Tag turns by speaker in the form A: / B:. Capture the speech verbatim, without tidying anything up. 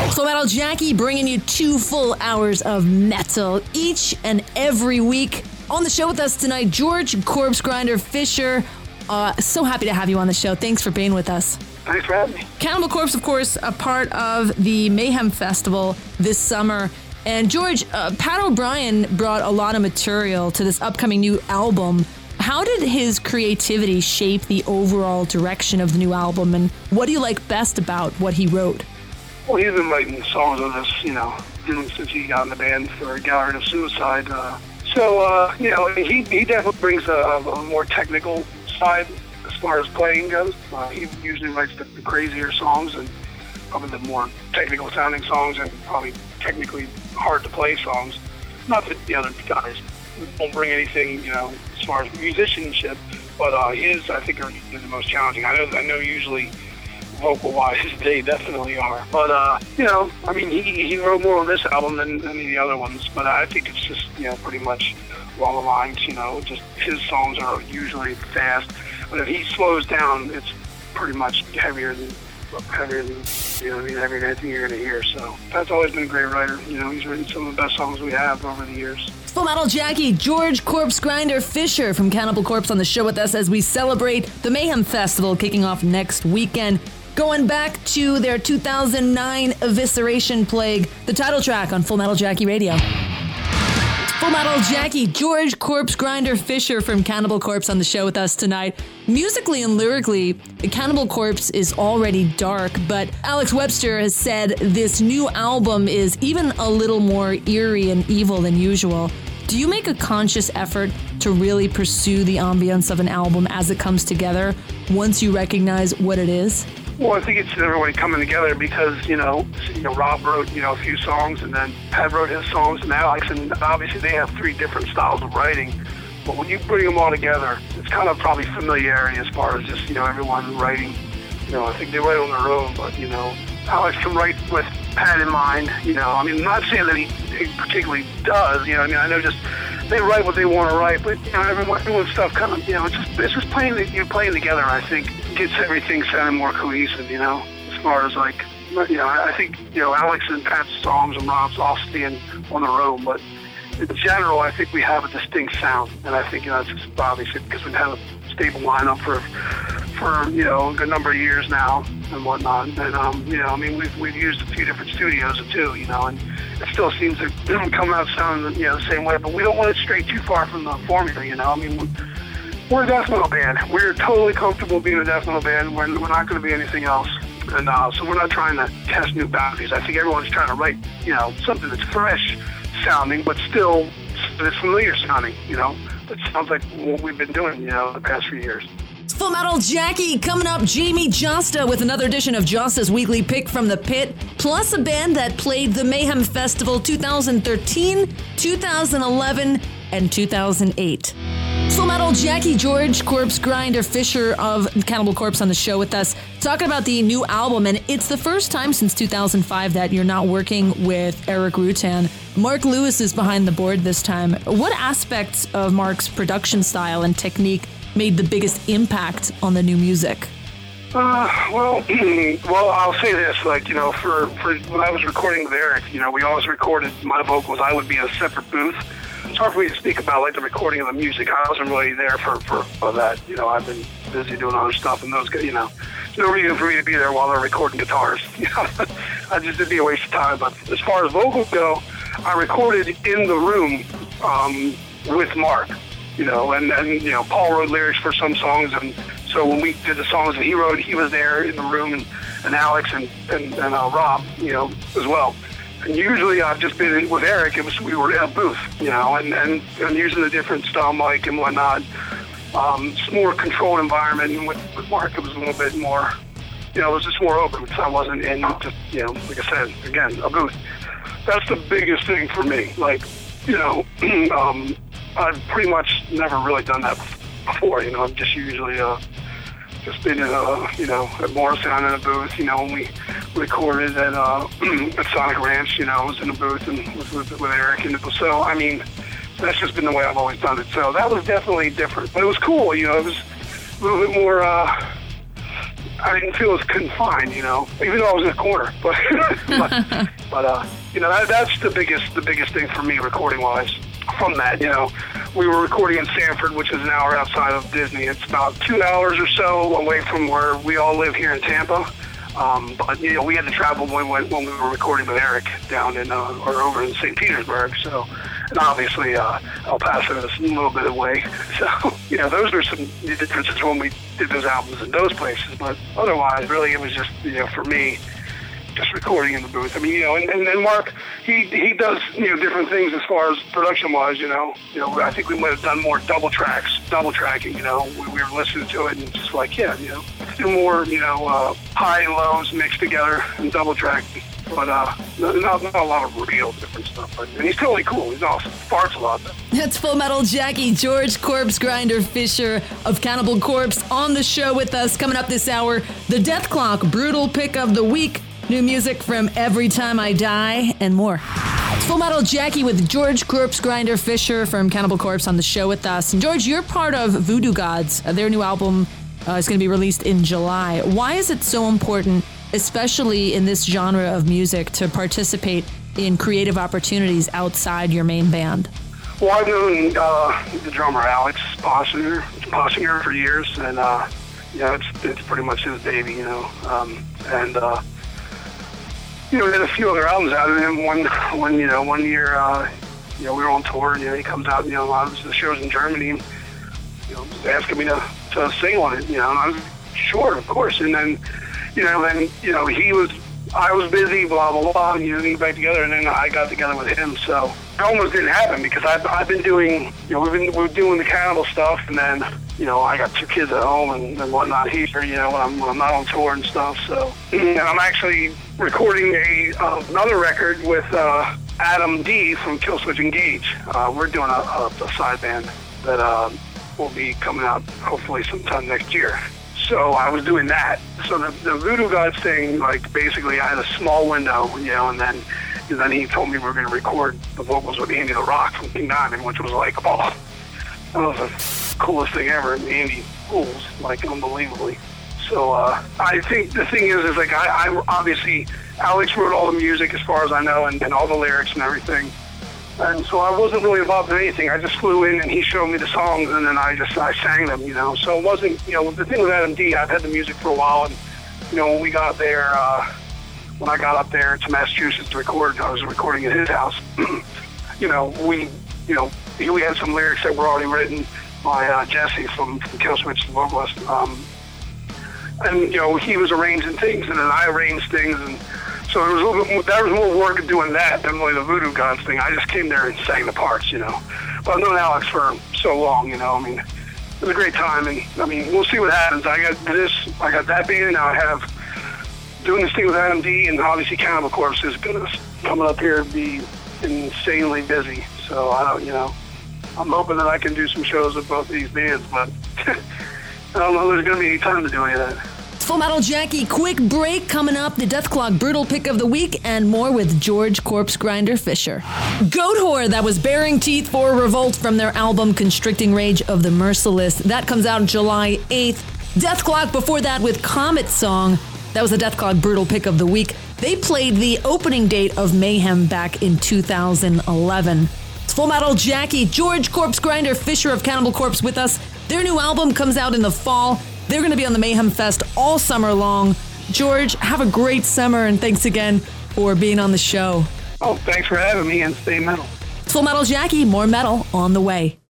A: Full Metal Jackie bringing you two full hours of metal each and every week. On the show with us tonight, George Corpse Grinder Fisher. Uh, so happy to have you on the show. Thanks for being with us.
B: Thanks for having me.
A: Cannibal Corpse, of course, a part of the Mayhem Festival this summer. And George, uh, Pat O'Brien brought a lot of material to this upcoming new album. How did his creativity shape the overall direction of the new album, and what do you like best about what he wrote?
B: Well, he's been writing songs on this, you know, since he got in the band for Gallery of Suicide. Uh, so, uh, you know, he, he definitely brings a, a more technical side as far as playing goes. Uh, he usually writes the, the crazier songs and probably the more technical sounding songs and probably technically hard to play songs. Not that the other guys don't bring anything, you know, as far as musicianship, but uh, his, I think, are the most challenging. I know, I know usually vocal-wise, they definitely are. But, uh, you know, I mean, he, he wrote more on this album than any of the other ones, but I think it's just, you know, pretty much along the lines, you know, just his songs are usually fast, but if he slows down, it's pretty much heavier than, heavier than, you know, heavier than anything you're going to hear. So Pat's always been a great writer. You know, he's written some of the best songs we have over the years.
A: Full Metal Jackie, George Corpse Grinder Fisher from Cannibal Corpse on the show with us as we celebrate the Mayhem Festival kicking off next weekend. Going back to their two thousand nine Evisceration Plague, the title track on Full Metal Jackie Radio. Full Metal Jackie, George Corpse Grinder Fisher from Cannibal Corpse on the show with us tonight. Musically and lyrically, Cannibal Corpse is already dark, but Alex Webster has said this new album is even a little more eerie and evil than usual. Do you make a conscious effort to really pursue the ambience of an album as it comes together once you recognize what it is?
B: Well, I think it's everybody coming together because, you know, you know, Rob wrote, you know, a few songs, and then Pat wrote his songs, and Alex, and obviously they have three different styles of writing. But when you bring them all together, it's kind of probably familiarity as far as just, you know, everyone writing. You know, I think they write on their own, but, you know, Alex can write with Pat in mind, you know. I mean, I'm not saying that he, he particularly does, you know, I mean, I know just they write what they want to write, but, you know, everyone, everyone's stuff kind of, you know, it's just, it's just playing, you're playing together, I think. Gets everything sounding more cohesive, you know, as far as like, you know, I think, you know, Alex and Pat's songs and Rob's all stand on their own, but in general, I think we have a distinct sound, and I think, you know, it's just obviously because we've had a stable lineup for, for, you know, a good number of years now and whatnot, and, um, you know, I mean, we've, we've used a few different studios too, you know, and it still seems to come out sounding, you know, the same way, but we don't want to stray too far from the formula, you know, I mean, we're a death metal band. We're totally comfortable being a death metal band. We're, we're not going to be anything else. And uh, so we're not trying to test new boundaries. I think everyone's trying to write, you know, something that's fresh sounding, but still it's familiar sounding, you know. That sounds like what we've been doing, you know, the past few years.
A: Full Metal Jackie coming up, Jamie Josta with another edition of Josta's Weekly Pick from the Pit, plus a band that played the Mayhem Festival two thousand thirteen, two thousand eleven, and two thousand eight. Full Metal Jackie, George Corpse Grinder Fisher of Cannibal Corpse on the show with us, talking about the new album, and it's the first time since two thousand five that you're not working with Eric Rutan. Mark Lewis is behind the board this time. What aspects of Mark's production style and technique made the biggest impact on the new music?
B: Uh, well, well, I'll say this, like, you know, for, for when I was recording with Eric, you know, we always recorded my vocals. I would be in a separate booth. It's hard for me to speak about, like, the recording of the music. I wasn't really there for, for, for that. You know, I've been busy doing other stuff, and those guys, you know, there's no reason for me to be there while they're recording guitars. You know, I just, it'd be a waste of time. But as far as vocals go, I recorded in the room um, with Mark, you know, and, and, you know, Paul wrote lyrics for some songs, and so when we did the songs that he wrote, he was there in the room, and, and Alex and, and, and uh, Rob, you know, as well. And usually I've just been with Eric, it was, we were in a booth, you know, and, and, and using a different style mic and whatnot. Um, it's more controlled environment, and with, with Mark it was a little bit more, you know, it was just more open, because I wasn't in just, you know, like I said, again, a booth. That's the biggest thing for me. Like, you know, um, I've pretty much never really done that before, you know, I've just usually, uh, just been in a, you know, at Morristown in a booth, you know, when we recorded at, uh, at Sonic Ranch, you know, I was in a booth and with, with, with Eric, and so, I mean, that's just been the way I've always done it, so that was definitely different, but it was cool, you know, it was a little bit more, uh, I didn't feel as confined, you know, even though I was in a corner. But, but, but uh, you know, that, that's the biggest, the biggest thing for me, recording-wise. From that, you know, we were recording in Sanford, which is an hour outside of Disney. It's about two hours or so away from where we all live here in Tampa. Um, but, you know, we had to travel when we, went, when we were recording with Eric down in, uh, or over in Saint Petersburg. So, and obviously, uh, El Paso is a little bit away. So, you know, those are some differences when we did those albums in those places. But otherwise, really, it was just, you know, for me, just recording in the booth. I mean, you know, and, and then Mark, he he does, you know, different things as far as production-wise, you know. You know, I think we might have done more double tracks, double tracking, you know. We, we were listening to it and just like, yeah, you know, do more, you know, uh, high and lows mixed together and double tracking. But uh, not, not a lot of real different stuff. But, and he's totally cool. He's awesome. Farts a lot, though.
A: That's Full Metal Jackie, George Corpse Grinder Fisher of Cannibal Corpse on the show with us. Coming up this hour, the Dethklok Brutal Pick of the Week. New music from Every Time I Die and more. It's Full Metal Jackie with George Corpse Grinder Fisher from Cannibal Corpse on the show with us. And George, you're part of Voodoo Gods. Uh, their new album uh, is going to be released in July. Why is it so important, especially in this genre of music, to participate in creative opportunities outside your main band?
B: Well, I've known uh, the drummer Alex Possinger, Possinger for years, and uh, you know, it's it's pretty much his baby, you know, um, and. Uh, You know, we had a few other albums out of him. One, one, you know, one year, uh, you know, we were on tour, and you know, he comes out, you know, a lot of the shows in Germany, and, you know, asking me to, to sing on it, you know, and I was sure, of course. And then, you know, then, you know, he was, I was busy, blah blah blah, and you know, we got back together, and then I got together with him. So it almost didn't happen because I've I've been doing, you know, we've been we're doing the Cannibal stuff, and then. You know, I got two kids at home and, and whatnot here, you know, when I'm, when I'm not on tour and stuff. So, and I'm actually recording a uh, another record with uh, Adam D from Killswitch Engage. Uh, we're doing a, a, a side band that uh, will be coming out hopefully sometime next year. So I was doing that. So the, the Voodoo Gods thing, like basically I had a small window, you know, and then and then he told me we were going to record the vocals with Andy the Rock from King Diamond, which was like, oh, that was a coolest thing ever, and Andy rules, like, unbelievably. So, uh, I think the thing is, is like, I, I obviously, Alex wrote all the music as far as I know, and, and all the lyrics and everything. And so I wasn't really involved in anything. I just flew in, and he showed me the songs, and then I just, I sang them, you know. So it wasn't, you know, the thing with Adam D, I've had the music for a while, and, you know, when we got there, uh, when I got up there to Massachusetts to record, I was recording at his house, you know, we, you know, we had some lyrics that were already written by uh, Jesse from, from Killswitch, the vocalist. Um, and, you know, he was arranging things, and then I arranged things, and so it was a little bit more, that was more work doing that than really the Voodoo Gods thing. I just came there and sang the parts, you know. But I've known Alex for so long, you know, I mean, it was a great time, and, I mean, we'll see what happens. I got this, I got that band, now I have doing this thing with Adam D, and obviously Cannibal Corpse is going to, coming up here, be insanely busy. So, I don't, you know, I'm hoping that I can do some shows with both of these bands, but I don't know if there's going to be any time to do any of that.
A: Full Metal Jackie, quick break coming up. The Dethklok Brutal Pick of the Week and more with George Corpse Grinder Fisher. Goatwhore, that was bearing teeth for revolt from their album Constricting Rage of the Merciless. That comes out July eighth. Dethklok before that with Comet Song. That was the Dethklok Brutal Pick of the Week. They played the opening date of Mayhem back in two thousand eleven. Full Metal Jackie, George Corpse Grinder Fisher of Cannibal Corpse with us. Their new album comes out in the fall. They're going to be on the Mayhem Fest all summer long. George, have a great summer, and thanks again for being on the show.
B: Oh, thanks for having me, and stay metal.
A: Full Metal Jackie, more metal on the way.